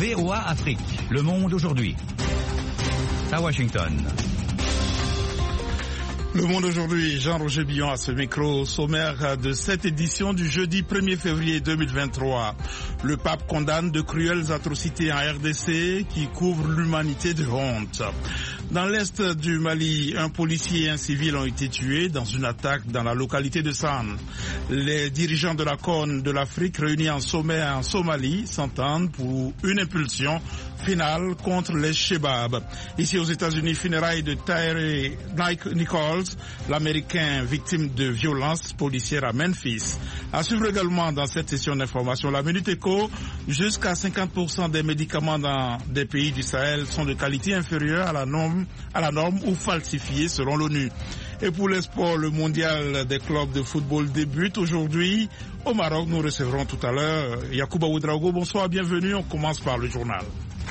VOA Afrique, le monde aujourd'hui. À Washington. Le monde aujourd'hui, Jean-Roger Billon à ce micro, sommaire de cette édition du jeudi 1er février 2023. Le pape condamne de cruelles atrocités en RDC qui couvrent l'humanité de honte. Dans l'est du Mali, un policier et un civil ont été tués dans une attaque dans la localité de San. Les dirigeants de la Corne de l'Afrique réunis en sommet en Somalie s'entendent pour une impulsion finale contre les Shebab. Ici aux États-Unis, funérailles de Tyre Nichols, l'Américain victime de violences policières à Memphis. À suivre également dans cette session d'information, la Minute Éco, jusqu'à 50% des médicaments dans des pays du Sahel sont de qualité inférieure à la norme ou falsifiés selon l'ONU. Et pour les sports, le mondial des clubs de football débute aujourd'hui au Maroc. Nous recevrons tout à l'heure Yacouba Ouedraogo. Bonsoir, bienvenue. On commence par le journal.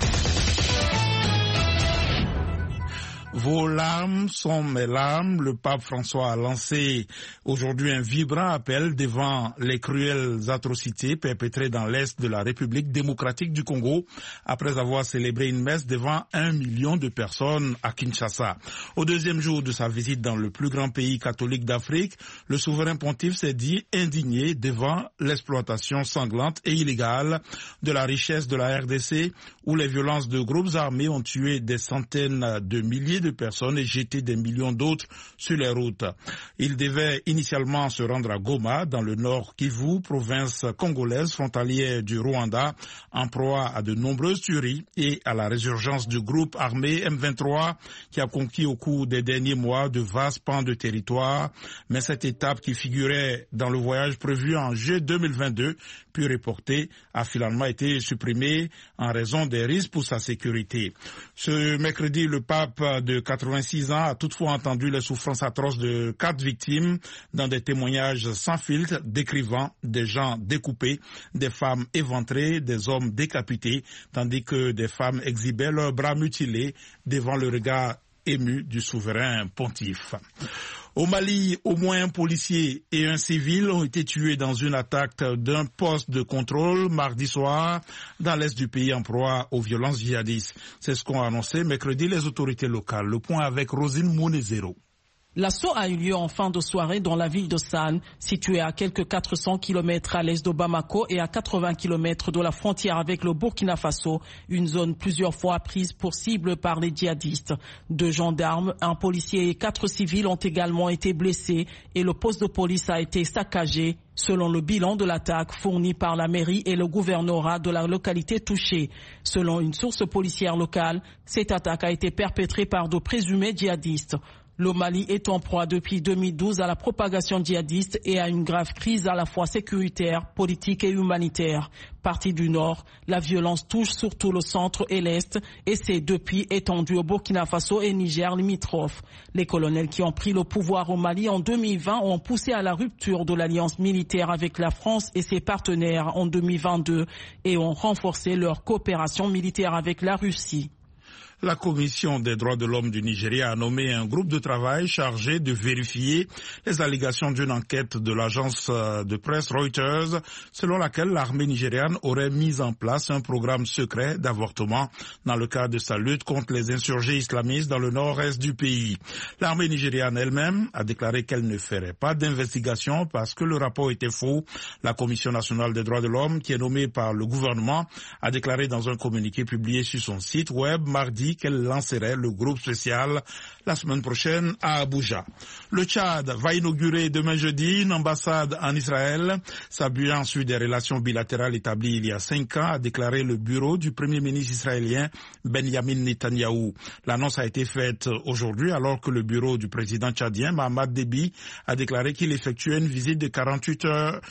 Vos larmes sont mes larmes. Le pape François a lancé aujourd'hui un vibrant appel devant les cruelles atrocités perpétrées dans l'est de la République démocratique du Congo après avoir célébré une messe devant 1 million de personnes à Kinshasa. Au deuxième jour de sa visite dans le plus grand pays catholique d'Afrique, le souverain pontife s'est dit indigné devant l'exploitation sanglante et illégale de la richesse de la RDC où les violences de groupes armés ont tué des centaines de milliers de personnes et jeté des millions d'autres sur les routes. Il devait initialement se rendre à Goma, dans le nord Kivu, province congolaise frontalière du Rwanda, en proie à de nombreuses tueries et à la résurgence du groupe armé M23 qui a conquis au cours des derniers mois de vastes pans de territoire. Mais cette étape qui figurait dans le voyage prévu en juillet 2022, puis reporté, a finalement été supprimée en raison des risques pour sa sécurité. Ce mercredi, le pape de 86 ans a toutefois entendu les souffrances atroces de 4 victimes dans des témoignages sans filtre décrivant des gens découpés, des femmes éventrées, des hommes décapités, tandis que des femmes exhibaient leurs bras mutilés devant le regard ému du souverain pontife. Au Mali, au moins un policier et un civil ont été tués dans une attaque d'un poste de contrôle mardi soir dans l'est du pays en proie aux violences djihadistes. C'est ce qu'ont annoncé mercredi les autorités locales. Le point avec Rosine Monezero. L'assaut a eu lieu en fin de soirée dans la ville de San, située à quelques 400 km à l'est de Bamako et à 80 km de la frontière avec le Burkina Faso, une zone plusieurs fois prise pour cible par les djihadistes. 2 gendarmes, un policier et 4 civils ont également été blessés et le poste de police a été saccagé, selon le bilan de l'attaque fourni par la mairie et le gouvernorat de la localité touchée. Selon une source policière locale, cette attaque a été perpétrée par de présumés djihadistes. Le Mali est en proie depuis 2012 à la propagation djihadiste et à une grave crise à la fois sécuritaire, politique et humanitaire. Partie du Nord, la violence touche surtout le centre et l'Est et s'est depuis étendue au Burkina Faso et Niger limitrophes. Les colonels qui ont pris le pouvoir au Mali en 2020 ont poussé à la rupture de l'alliance militaire avec la France et ses partenaires en 2022 et ont renforcé leur coopération militaire avec la Russie. La Commission des droits de l'homme du Nigeria a nommé un groupe de travail chargé de vérifier les allégations d'une enquête de l'agence de presse Reuters, selon laquelle l'armée nigériane aurait mis en place un programme secret d'avortement dans le cadre de sa lutte contre les insurgés islamistes dans le nord-est du pays. L'armée nigériane elle-même a déclaré qu'elle ne ferait pas d'investigation parce que le rapport était faux. La Commission nationale des droits de l'homme, qui est nommée par le gouvernement, a déclaré dans un communiqué publié sur son site web mardi qu'elle lancerait le groupe spécial la semaine prochaine à Abuja. Le Tchad va inaugurer demain jeudi une ambassade en Israël, s'appuyant sur des relations bilatérales établies il y a 5 ans, a déclaré le bureau du Premier ministre israélien Benjamin Netanyahou. L'annonce a été faite aujourd'hui alors que le bureau du président tchadien Mahamat Déby a déclaré qu'il effectuait une visite de 48 heures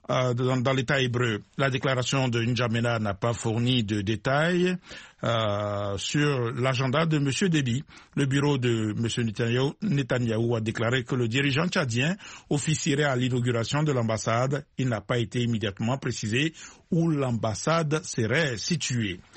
dans l'État hébreu. La déclaration de N'Djamena n'a pas fourni de détails sur l'agenda de M. Déby. Le bureau de M. Netanyahou a déclaré que le dirigeant tchadien officierait à l'inauguration de l'ambassade. Il n'a pas été immédiatement précisé où l'ambassade serait située.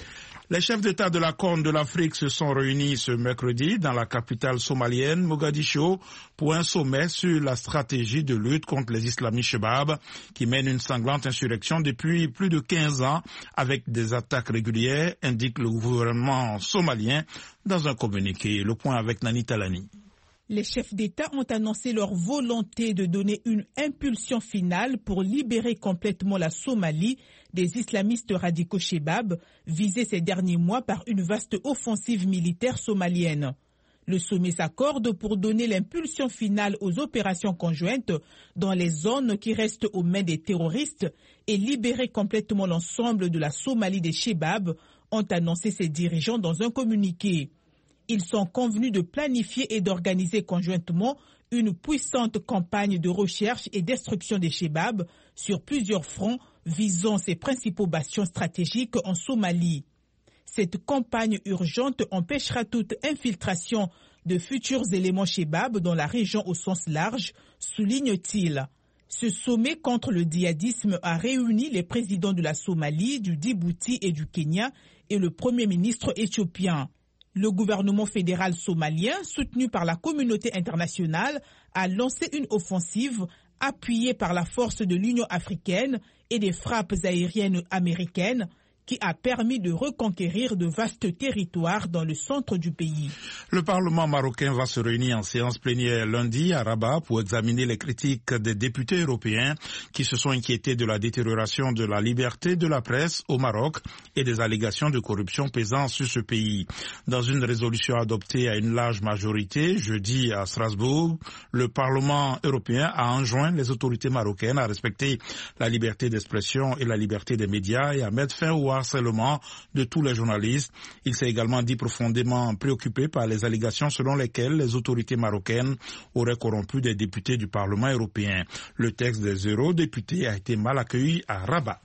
Les chefs d'État de la Corne de l'Afrique se sont réunis ce mercredi dans la capitale somalienne, Mogadiscio, pour un sommet sur la stratégie de lutte contre les islamistes Chebab qui mènent une sanglante insurrection depuis plus de 15 ans avec des attaques régulières, indique le gouvernement somalien dans un communiqué. Le point avec Nani Talani. Les chefs d'État ont annoncé leur volonté de donner une impulsion finale pour libérer complètement la Somalie des islamistes radicaux Chebab, visés ces derniers mois par une vaste offensive militaire somalienne. Le sommet s'accorde pour donner l'impulsion finale aux opérations conjointes dans les zones qui restent aux mains des terroristes et libérer complètement l'ensemble de la Somalie des Chebab, ont annoncé ses dirigeants dans un communiqué. Ils sont convenus de planifier et d'organiser conjointement une puissante campagne de recherche et destruction des Chebab sur plusieurs fronts visant ses principaux bastions stratégiques en Somalie. Cette campagne urgente empêchera toute infiltration de futurs éléments Chebab dans la région au sens large, souligne-t-il. Ce sommet contre le djihadisme a réuni les présidents de la Somalie, du Djibouti et du Kenya et le Premier ministre éthiopien. Le gouvernement fédéral somalien, soutenu par la communauté internationale, a lancé une offensive appuyée par la force de l'Union africaine et des frappes aériennes américaines qui a permis de reconquérir de vastes territoires dans le centre du pays. Le Parlement marocain va se réunir en séance plénière lundi à Rabat pour examiner les critiques des députés européens qui se sont inquiétés de la détérioration de la liberté de la presse au Maroc et des allégations de corruption pesant sur ce pays. Dans une résolution adoptée à une large majorité jeudi à Strasbourg, le Parlement européen a enjoint les autorités marocaines à respecter la liberté d'expression et la liberté des médias et à mettre fin au harcèlement de tous les journalistes. Il s'est également dit profondément préoccupé par les allégations selon lesquelles les autorités marocaines auraient corrompu des députés du Parlement européen. Le texte des eurodéputés a été mal accueilli à Rabat.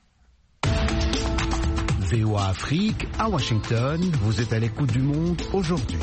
VOA Afrique, à Washington, vous êtes à l'écoute du monde aujourd'hui.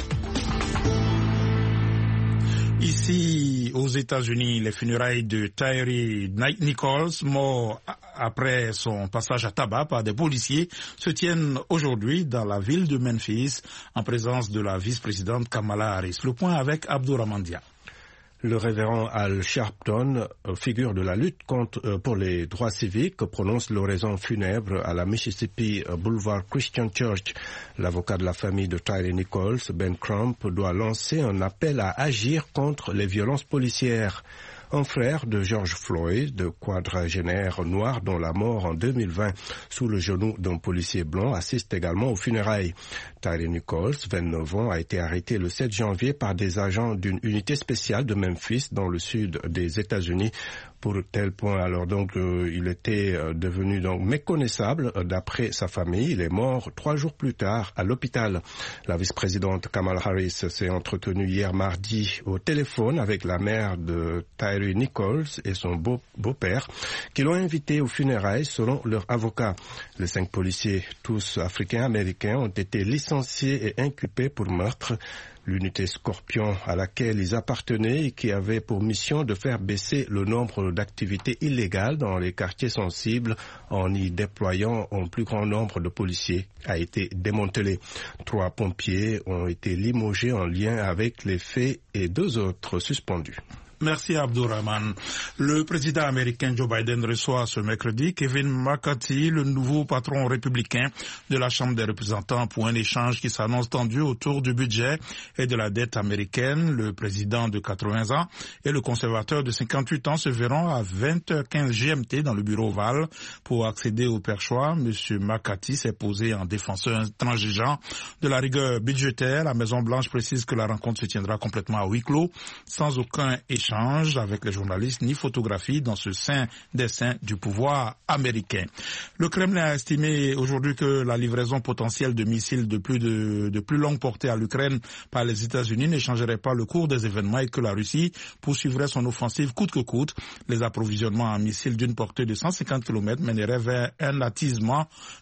Ici, aux États-Unis, les funérailles de Tyre Nichols, mort après son passage à tabac par des policiers, se tiennent aujourd'hui dans la ville de Memphis, en présence de la vice-présidente Kamala Harris. Le point avec Abdourahmane Dia. Le révérend Al Sharpton, figure de la lutte pour les droits civiques, prononce l'oraison funèbre à la Mississippi Boulevard Christian Church. L'avocat de la famille de Tyre Nichols, Ben Crump, doit lancer un appel à agir contre les violences policières. Un frère de George Floyd, quadragénaire noir dont la mort en 2020 sous le genou d'un policier blanc, assiste également aux funérailles. Tyre Nichols, 29 ans, a été arrêté le 7 janvier par des agents d'une unité spéciale de Memphis dans le sud des États-Unis. Pour tel point, alors donc, il était devenu donc méconnaissable d'après sa famille. Il est mort 3 jours plus tard à l'hôpital. La vice-présidente Kamala Harris s'est entretenue hier mardi au téléphone avec la mère de Tyre Nichols et son beau-père qui l'ont invité aux funérailles selon leur avocat. Les 5 policiers, tous africains-américains, ont été licenciés et inculpés pour meurtre. L'unité Scorpion à laquelle ils appartenaient et qui avait pour mission de faire baisser le nombre d'activités illégales dans les quartiers sensibles en y déployant un plus grand nombre de policiers a été démantelée. 3 pompiers ont été limogés en lien avec les faits et 2 autres suspendus. Merci Abdourahmane. Le président américain Joe Biden reçoit ce mercredi Kevin McCarthy, le nouveau patron républicain de la Chambre des représentants, pour un échange qui s'annonce tendu autour du budget et de la dette américaine. Le président de 80 ans et le conservateur de 58 ans se verront à 20h15 GMT dans le bureau ovale pour accéder au perchoir. Monsieur McCarthy s'est posé en défenseur intransigeant de la rigueur budgétaire. La Maison-Blanche précise que la rencontre se tiendra complètement à huis clos, sans aucun échange avec les journalistes ni photographie dans ce sein des saints du pouvoir américain. Le Kremlin a estimé aujourd'hui que la livraison potentielle de missiles de plus longue portée à l'Ukraine par les États-Unis ne changerait pas le cours des événements et que la Russie poursuivrait son offensive coûte que coûte. Les approvisionnements en missiles d'une portée de 150 km mèneraient vers un attisement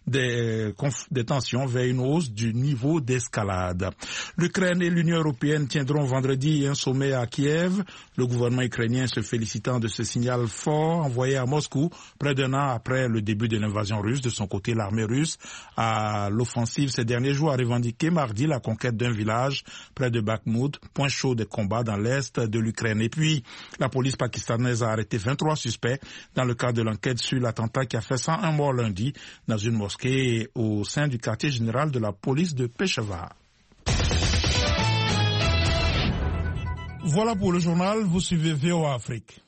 des tensions, vers une hausse du niveau d'escalade. L'Ukraine et l'Union européenne tiendront vendredi un sommet à Kiev. Le gouvernement ukrainien se félicitant de ce signal fort envoyé à Moscou près d'un an après le début de l'invasion russe. De son côté, l'armée russe à l'offensive ces derniers jours a revendiqué mardi la conquête d'un village près de Bakhmut, point chaud des combats dans l'est de l'Ukraine. Et puis, la police pakistanaise a arrêté 23 suspects dans le cadre de l'enquête sur l'attentat qui a fait 101 morts lundi dans une mosquée au sein du quartier général de la police de Peshawar. Voilà pour le journal, vous suivez VOA Afrique.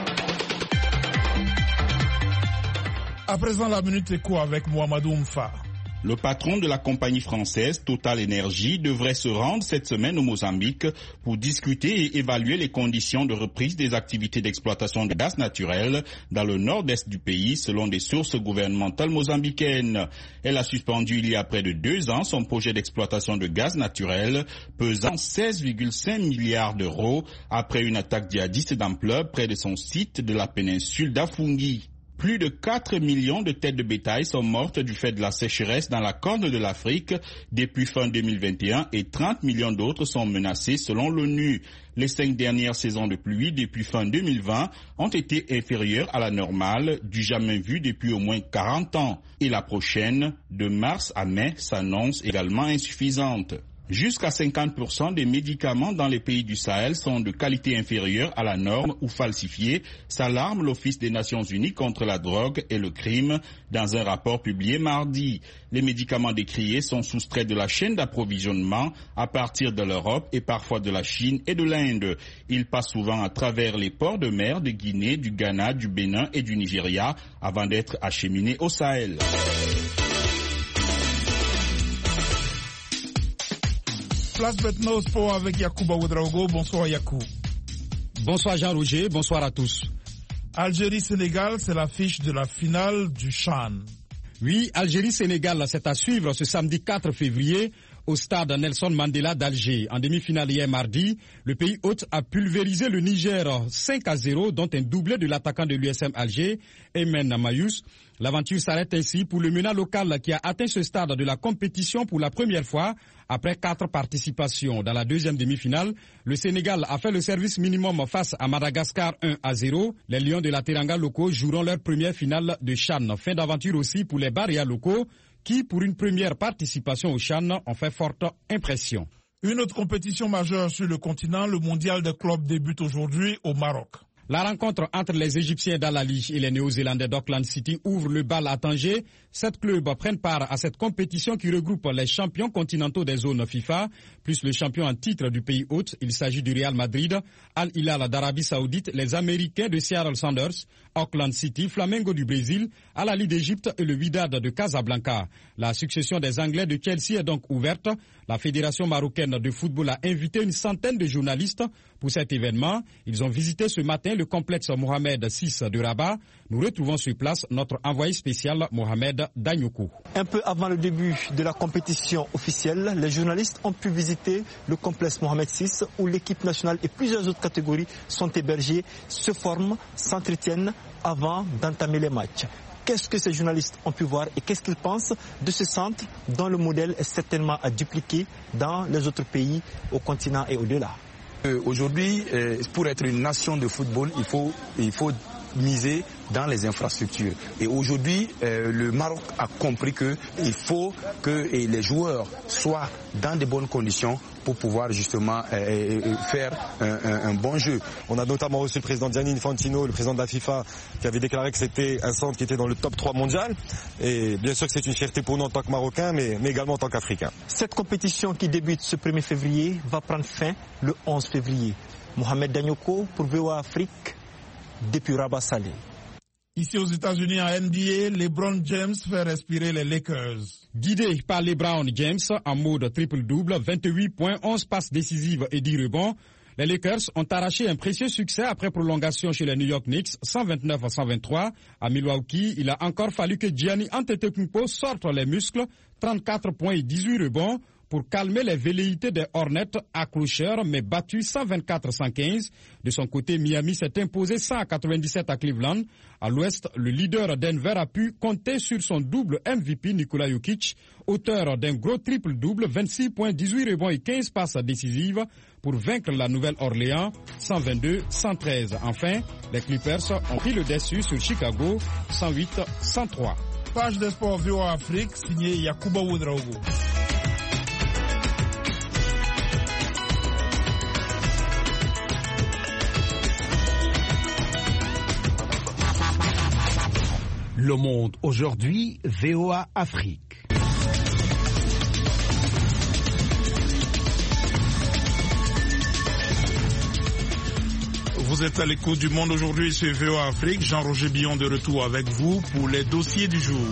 À présent, la Minute Éco avec Mohamedou Mfa. Le patron de la compagnie française Total Energy devrait se rendre cette semaine au Mozambique pour discuter et évaluer les conditions de reprise des activités d'exploitation de gaz naturel dans le nord-est du pays, selon des sources gouvernementales mozambicaines. Elle a suspendu il y a près de 2 ans son projet d'exploitation de gaz naturel pesant 16,5 milliards d'euros après une attaque djihadiste d'ampleur près de son site de la péninsule d'Afungi. Plus de 4 millions de têtes de bétail sont mortes du fait de la sécheresse dans la Corne de l'Afrique depuis fin 2021 et 30 millions d'autres sont menacées selon l'ONU. Les 5 dernières saisons de pluie depuis fin 2020 ont été inférieures à la normale du jamais vu depuis au moins 40 ans. Et la prochaine, de mars à mai, s'annonce également insuffisante. Jusqu'à 50% des médicaments dans les pays du Sahel sont de qualité inférieure à la norme ou falsifiés, s'alarme l'Office des Nations Unies contre la drogue et le crime dans un rapport publié mardi. Les médicaments décriés sont soustraits de la chaîne d'approvisionnement à partir de l'Europe et parfois de la Chine et de l'Inde. Ils passent souvent à travers les ports de mer de Guinée, du Ghana, du Bénin et du Nigeria avant d'être acheminés au Sahel. Place maintenant au sport avec Yacouba Ouedraogo. Bonsoir Yacou. Bonsoir Jean-Roger, bonsoir à tous. Algérie-Sénégal, c'est l'affiche de la finale du CHAN. Oui, Algérie-Sénégal, c'est à suivre ce samedi 4 février au stade Nelson Mandela d'Alger. En demi-finale hier mardi, le pays hôte a pulvérisé le Niger 5-0, dont un doublé de l'attaquant de l'USM Alger, Aymen Namayous. L'aventure s'arrête ainsi pour le MENA local qui a atteint ce stade de la compétition pour la première fois après 4 participations. Dans la deuxième demi-finale, le Sénégal a fait le service minimum face à Madagascar 1-0. Les Lions de la Teranga locaux joueront leur première finale de CHAN. Fin d'aventure aussi pour les Baria locaux qui, pour une première participation au CHAN, ont fait forte impression. Une autre compétition majeure sur le continent, le mondial des clubs débute aujourd'hui au Maroc. La rencontre entre les Égyptiens d'Al-Ali et les Néo-Zélandais d'Auckland City ouvre le bal à Tanger. 7 clubs prennent part à cette compétition qui regroupe les champions continentaux des zones FIFA, plus le champion en titre du pays hôte. Il s'agit du Real Madrid, Al-Hilal d'Arabie Saoudite, les Américains de Seattle Sounders, Auckland City, Flamengo du Brésil, Al-Ali d'Égypte et le Wydad de Casablanca. La succession des Anglais de Chelsea est donc ouverte. La Fédération marocaine de football a invité une centaine de journalistes pour cet événement. Ils ont visité ce matin le complexe Mohamed VI de Rabat. Nous retrouvons sur place notre envoyé spécial Mohamed Danyoukou. Un peu avant le début de la compétition officielle, les journalistes ont pu visiter le complexe Mohamed VI où l'équipe nationale et plusieurs autres catégories sont hébergées, se forment, s'entretiennent avant d'entamer les matchs. Qu'est-ce que ces journalistes ont pu voir et qu'est-ce qu'ils pensent de ce centre dont le modèle est certainement à dupliquer dans les autres pays au continent et au-delà? Aujourd'hui, pour être une nation de football, il faut miser dans les infrastructures. Et aujourd'hui, le Maroc a compris qu'il faut que les joueurs soient dans de bonnes conditions pour pouvoir justement faire un bon jeu. On a notamment reçu le président Gianni Infantino, le président de la FIFA, qui avait déclaré que c'était un centre qui était dans le top 3 mondial. Et bien sûr que c'est une fierté pour nous en tant que Marocains, mais également en tant qu'Africains. Cette compétition qui débute ce 1er février va prendre fin le 11 février. Mohamed Danyoukou pour VOA Afrique, depuis Rabat Salé. Ici aux États-Unis, en NBA, LeBron James fait respirer les Lakers. Guidé par LeBron James en mode triple-double, 28 points, 11 passes décisives et 10 rebonds, les Lakers ont arraché un précieux succès après prolongation chez les New York Knicks, 129-123. À Milwaukee, il a encore fallu que Giannis Antetokounmpo sorte les muscles, 34 points et 18 rebonds, pour calmer les velléités des Hornets, accrocheurs mais battus 124-115. De son côté, Miami s'est imposé 197 à Cleveland. À l'ouest, le leader Denver a pu compter sur son double MVP Nikola Jokic, auteur d'un gros triple-double, 26 points, 18 rebonds et 15 passes décisives pour vaincre la Nouvelle-Orléans 122-113. Enfin, les Clippers ont pris le dessus sur Chicago 108-103. Page de sport VOA Afrique, signé Yacouba Ouedraogo. Le Monde aujourd'hui, VOA Afrique. Vous êtes à l'écoute du Monde aujourd'hui sur VOA Afrique. Jean-Roger Billon de retour avec vous pour les dossiers du jour.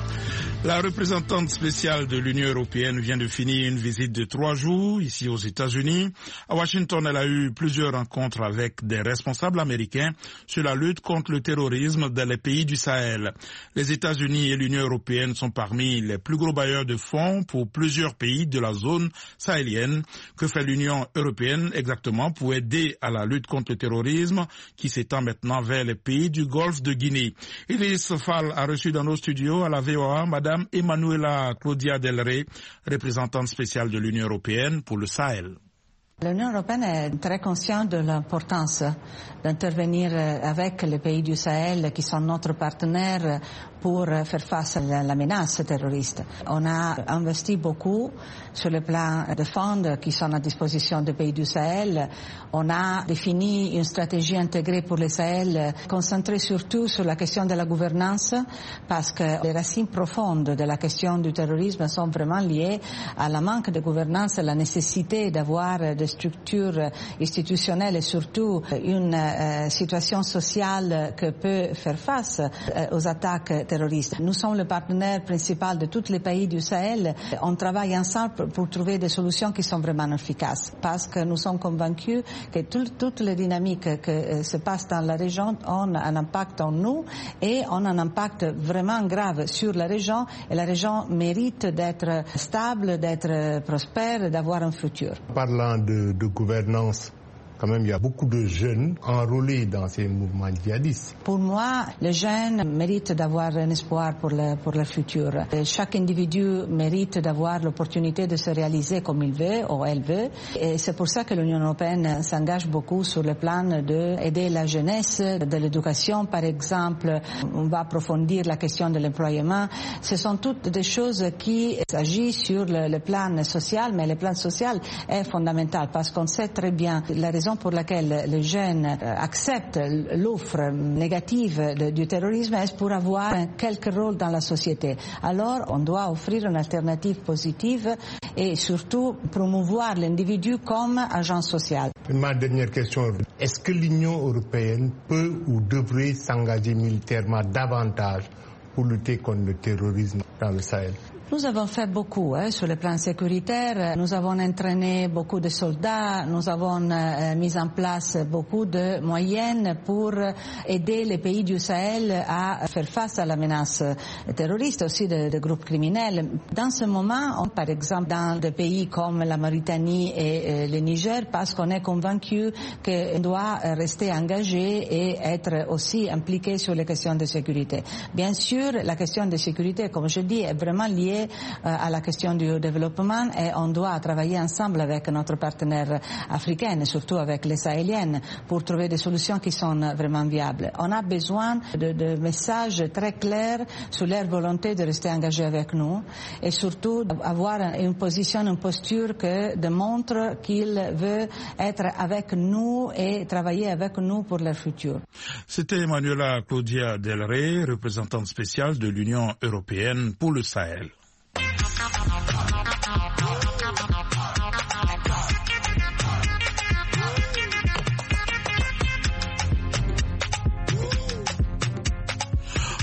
La représentante spéciale de l'Union européenne vient de finir une visite de 3 jours ici aux États-Unis. À Washington, elle a eu plusieurs rencontres avec des responsables américains sur la lutte contre le terrorisme dans les pays du Sahel. Les États-Unis et l'Union européenne sont parmi les plus gros bailleurs de fonds pour plusieurs pays de la zone sahélienne. Que fait l'Union européenne exactement pour aider à la lutte contre le terrorisme qui s'étend maintenant vers les pays du Golfe de Guinée? Iris Fall a reçu dans nos studios à la VOA Madame Emanuela Claudia Del Rey, représentante spéciale de l'Union européenne pour le Sahel. L'Union européenne est très consciente de l'importance d'intervenir avec les pays du Sahel qui sont notre partenaire pour faire face à la menace terroriste. On a investi beaucoup sur le plan de fonds qui sont à disposition des pays du Sahel. On a défini une stratégie intégrée pour le Sahel concentrée surtout sur la question de la gouvernance parce que les racines profondes de la question du terrorisme sont vraiment liées à la manque de gouvernance et la nécessité d'avoir des structures institutionnelles et surtout une situation sociale qui peut faire face aux attaques terroristes. Nous sommes le partenaire principal de tous les pays du Sahel. On travaille ensemble pour trouver des solutions qui sont vraiment efficaces parce que nous sommes convaincus que toutes les dynamiques qui se passent dans la région ont un impact en nous et ont un impact vraiment grave sur la région et la région mérite d'être stable, d'être prospère, d'avoir un futur. Parlant de gouvernance, quand même, il y a beaucoup de jeunes enrôlés dans ces mouvements djihadistes. Pour moi, les jeunes méritent d'avoir un espoir pour le futur. Et chaque individu mérite d'avoir l'opportunité de se réaliser comme il veut ou elle veut. Et c'est pour ça que l'Union européenne s'engage beaucoup sur le plan d'aider la jeunesse, de l'éducation, par exemple. On va approfondir la question de l'employement. Ce sont toutes des choses qui agissent sur le plan social, mais le plan social est fondamental parce qu'on sait très bien la raison pour laquelle les jeunes acceptent l'offre négative du terrorisme est pour avoir quelque rôle dans la société. Alors, on doit offrir une alternative positive et surtout promouvoir l'individu comme agent social. Ma dernière question, est-ce que l'Union européenne peut ou devrait s'engager militairement davantage pour lutter contre le terrorisme dans le Sahel? Nous avons fait beaucoup sur le plan sécuritaire. Nous avons entraîné beaucoup de soldats. Nous avons mis en place beaucoup de moyens pour aider les pays du Sahel à faire face à la menace terroriste, aussi de groupes criminels. Dans ce moment, par exemple, dans des pays comme la Mauritanie et le Niger, parce qu'on est convaincu qu'on doit rester engagé et être aussi impliqué sur les questions de sécurité. Bien sûr, la question de sécurité, comme je dis, est vraiment liée à la question du développement et on doit travailler ensemble avec notre partenaire africain et surtout avec les Sahéliennes pour trouver des solutions qui sont vraiment viables. On a besoin de messages très clairs sur leur volonté de rester engagés avec nous et surtout avoir une position, une posture qui démontre qu'ils veulent être avec nous et travailler avec nous pour leur futur. C'était Emanuela Claudia Del Rey, représentante spéciale de l'Union européenne pour le Sahel.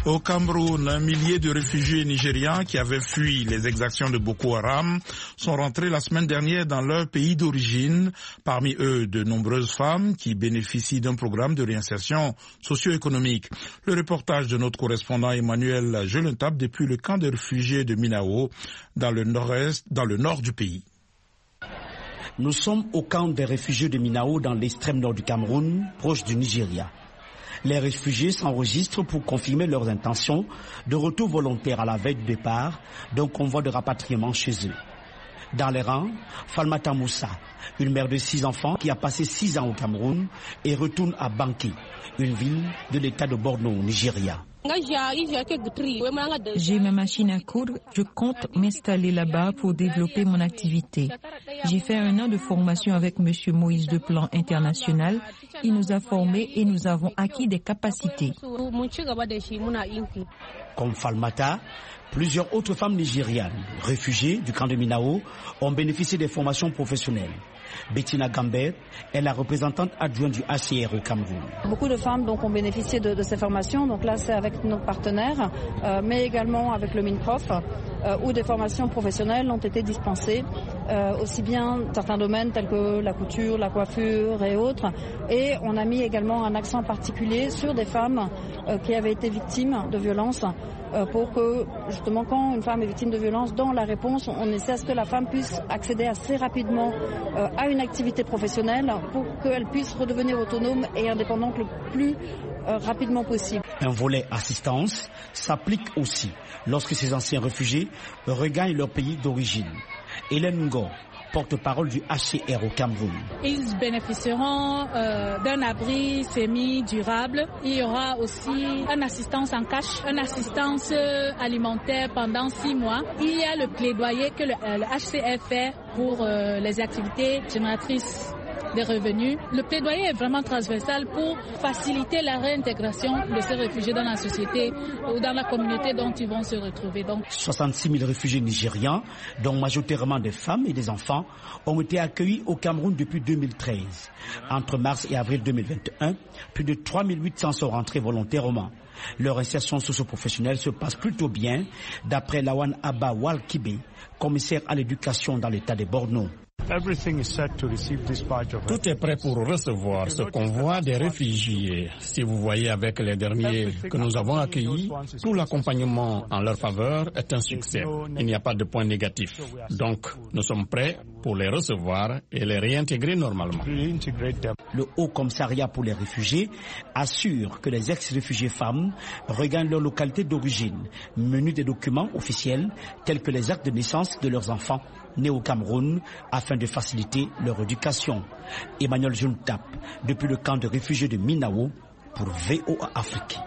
Au Cameroun, un millier de réfugiés nigérians qui avaient fui les exactions de Boko Haram sont rentrés la semaine dernière dans leur pays d'origine. Parmi eux, de nombreuses femmes qui bénéficient d'un programme de réinsertion socio-économique. Le reportage de notre correspondant Emmanuel Jelentab depuis le camp de réfugiés de Minao, dans le nord du pays. Nous sommes au camp des réfugiés de Minao dans l'extrême nord du Cameroun, proche du Nigeria. Les réfugiés s'enregistrent pour confirmer leurs intentions de retour volontaire à la veille du départ d'un convoi de rapatriement chez eux. Dans les rangs, Falmata Moussa, une mère de 6 enfants qui a passé 6 ans au Cameroun et retourne à Banki, une ville de l'état de Borno au Nigeria. J'ai ma machine à coudre, je compte m'installer là-bas pour développer mon activité. J'ai fait 1 an de formation avec M. Moïse de Plan International. Il nous a formés et nous avons acquis des capacités. Comme Falmata, plusieurs autres femmes nigérianes, réfugiées du camp de Minao, ont bénéficié des formations professionnelles. Bettina Gambert est la représentante adjointe du HCR au Cameroun. Beaucoup de femmes donc, ont bénéficié de ces formations. Donc là, c'est avec nos partenaires, mais également avec le MINPROF, où des formations professionnelles ont été dispensées, aussi bien certains domaines tels que la couture, la coiffure et autres. Et on a mis également un accent particulier sur des femmes qui avaient été victimes de violences, pour que, justement, quand une femme est victime de violence, dans la réponse, on essaie à ce que la femme puisse accéder assez rapidement à une activité professionnelle pour qu'elle puisse redevenir autonome et indépendante le plus rapidement possible. Un volet assistance s'applique aussi lorsque ces anciens réfugiés regagnent leur pays d'origine. Hélène Ngo, porte-parole du HCR au Cameroun. Ils bénéficieront d'un abri semi-durable. Il y aura aussi une assistance en cash, une assistance alimentaire pendant 6 mois. Il y a le plaidoyer que le HCR fait pour les activités génératrices des revenus. Le plaidoyer est vraiment transversal pour faciliter la réintégration de ces réfugiés dans la société ou dans la communauté dont ils vont se retrouver. Donc, 66 000 réfugiés nigérians, dont majoritairement des femmes et des enfants, ont été accueillis au Cameroun depuis 2013. Entre mars et avril 2021, plus de 3 800 sont rentrés volontairement. Leur insertion socio-professionnelle se passe plutôt bien, d'après Lawan Abba Walkibe, commissaire à l'éducation dans l'état de Borno. Tout est prêt pour recevoir ce convoi des réfugiés. Si vous voyez avec les derniers que nous avons accueillis, tout l'accompagnement en leur faveur est un succès. Il n'y a pas de point négatif. Donc, nous sommes prêts pour les recevoir et les réintégrer normalement. Le Haut Commissariat pour les réfugiés assure que les ex-réfugiés femmes regagnent leur localité d'origine, munis des documents officiels tels que les actes de naissance de leurs enfants nés au Cameroun afin de faciliter leur éducation. Emmanuel Juntap, depuis le camp de réfugiés de Minao, pour VOA Afrique.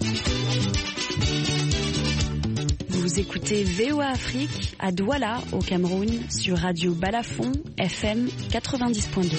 Vous écoutez VOA Afrique à Douala, au Cameroun, sur Radio Balafon, FM 90.2.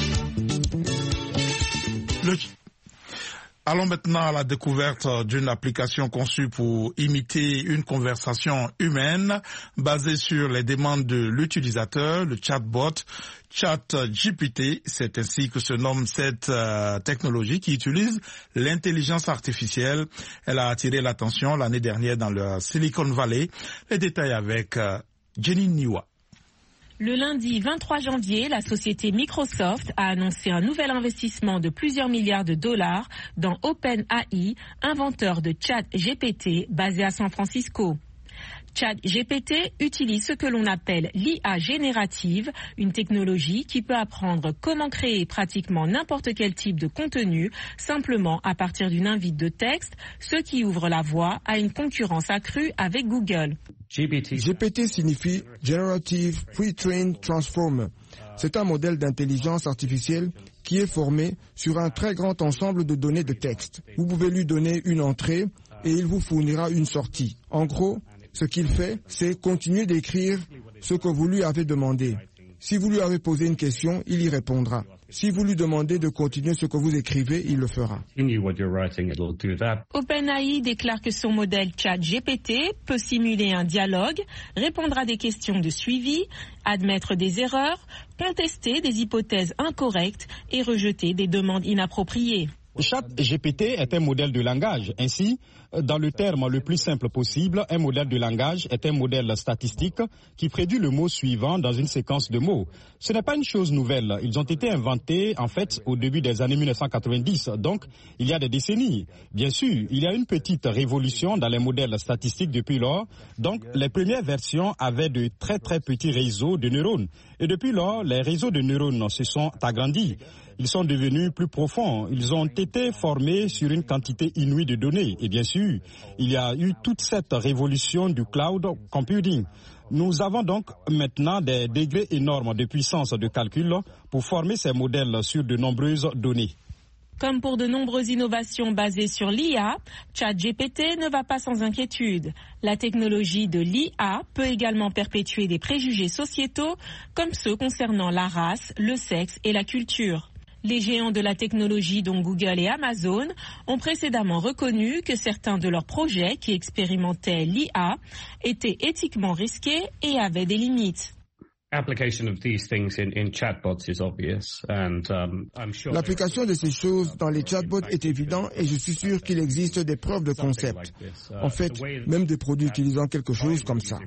Allons maintenant à la découverte d'une application conçue pour imiter une conversation humaine basée sur les demandes de l'utilisateur, le chatbot ChatGPT. C'est ainsi que se nomme cette technologie qui utilise l'intelligence artificielle. Elle a attiré l'attention l'année dernière dans le Silicon Valley. Les détails avec Jenny Niwa. Le lundi 23 janvier, la société Microsoft a annoncé un nouvel investissement de plusieurs milliards de dollars dans OpenAI, inventeur de ChatGPT basé à San Francisco. ChatGPT utilise ce que l'on appelle l'IA générative, une technologie qui peut apprendre comment créer pratiquement n'importe quel type de contenu simplement à partir d'une invite de texte, ce qui ouvre la voie à une concurrence accrue avec Google. GPT signifie Generative Pre-trained Transformer. C'est un modèle d'intelligence artificielle qui est formé sur un très grand ensemble de données de texte. Vous pouvez lui donner une entrée et il vous fournira une sortie. En gros, ce qu'il fait, c'est continuer d'écrire ce que vous lui avez demandé. Si vous lui avez posé une question, il y répondra. Si vous lui demandez de continuer ce que vous écrivez, il le fera. OpenAI déclare que son modèle ChatGPT peut simuler un dialogue, répondre à des questions de suivi, admettre des erreurs, contester des hypothèses incorrectes et rejeter des demandes inappropriées. ChatGPT est un modèle de langage. Ainsi, dans le terme le plus simple possible, un modèle de langage est un modèle statistique qui prédit le mot suivant dans une séquence de mots. Ce n'est pas une chose nouvelle. Ils ont été inventés, en fait, au début des années 1990, donc il y a des décennies. Bien sûr, il y a une petite révolution dans les modèles statistiques depuis lors. Donc, les premières versions avaient de très très petits réseaux de neurones. Et depuis lors, les réseaux de neurones se sont agrandis. Ils sont devenus plus profonds. Ils ont été formés sur une quantité inouïe de données. Et bien sûr, il y a eu toute cette révolution du cloud computing. Nous avons donc maintenant des degrés énormes de puissance de calcul pour former ces modèles sur de nombreuses données. Comme pour de nombreuses innovations basées sur l'IA, ChatGPT ne va pas sans inquiétude. La technologie de l'IA peut également perpétuer des préjugés sociétaux comme ceux concernant la race, le sexe et la culture. Les géants de la technologie, dont Google et Amazon, ont précédemment reconnu que certains de leurs projets qui expérimentaient l'IA étaient éthiquement risqués et avaient des limites. L'application de ces choses dans les chatbots est évidente et je suis sûr qu'il existe des preuves de concept. En fait, même des produits utilisant quelque chose comme ça.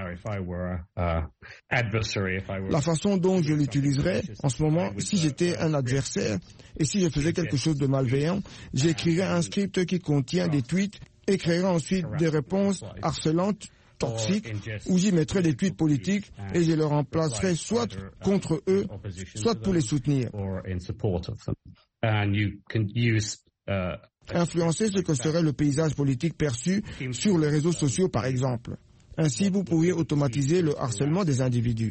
La façon dont je l'utiliserais en ce moment, si j'étais un adversaire et si je faisais quelque chose de malveillant, j'écrirais un script qui contient des tweets et créerais ensuite des réponses harcelantes toxiques où j'y mettrais des tweets politiques et je les remplacerais soit contre eux, soit pour les soutenir. Influencer ce que serait le paysage politique perçu sur les réseaux sociaux, par exemple. Ainsi, vous pourriez automatiser le harcèlement des individus.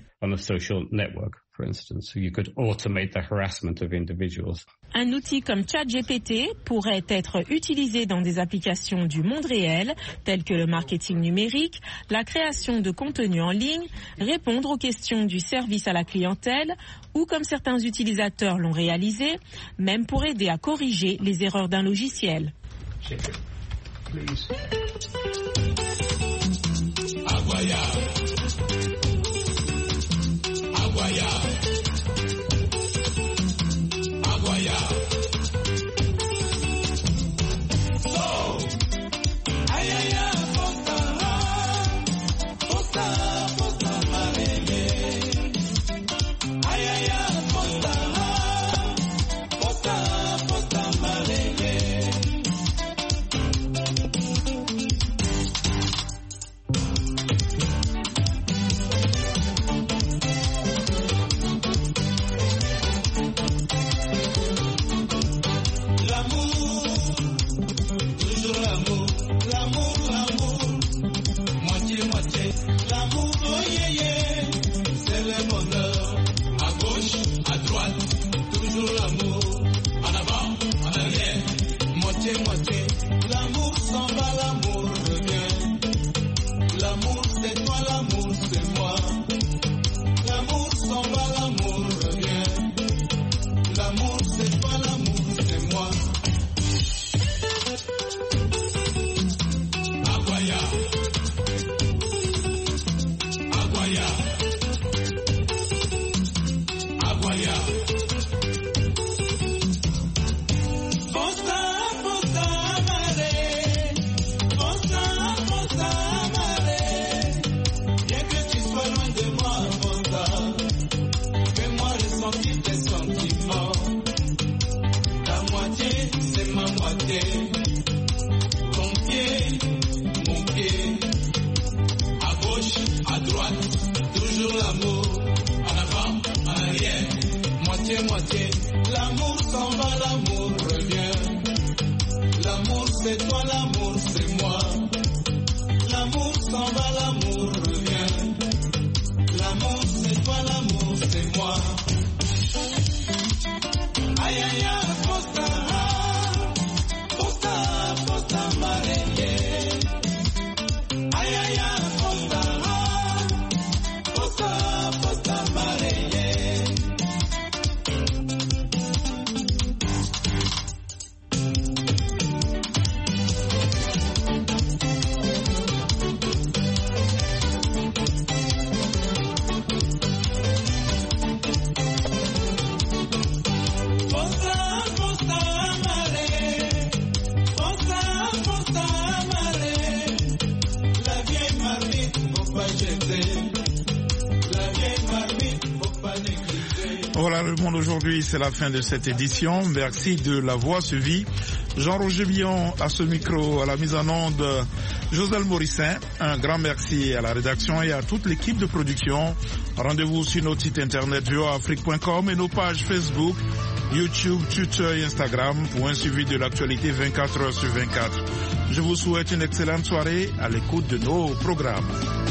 Un outil comme ChatGPT pourrait être utilisé dans des applications du monde réel, telles que le marketing numérique, la création de contenu en ligne, répondre aux questions du service à la clientèle, ou comme certains utilisateurs l'ont réalisé, même pour aider à corriger les erreurs d'un logiciel. Aguaya. Aguaya. Aguaya. So, ay ay ay, posta marele. Ay ay ay, posta marele. L'amour s'en va, l'amour revient. L'amour c'est toi, l'amour c'est moi. L'amour s'en va, l'amour revient. L'amour c'est toi, l'amour c'est moi. Aïe aïe aïe, posta mareye. Aïe aïe aïe, posta mareye. Voilà, Le Monde aujourd'hui, c'est la fin de cette édition. Merci de l'avoir suivi. Jean-Roger Billon à ce micro, à la mise en onde, Joselle Morissin. Un grand merci à la rédaction et à toute l'équipe de production. Rendez-vous sur notre site internet voaafrique.com et nos pages Facebook, YouTube, Twitter et Instagram pour un suivi de l'actualité 24 heures sur 24. Je vous souhaite une excellente soirée à l'écoute de nos programmes.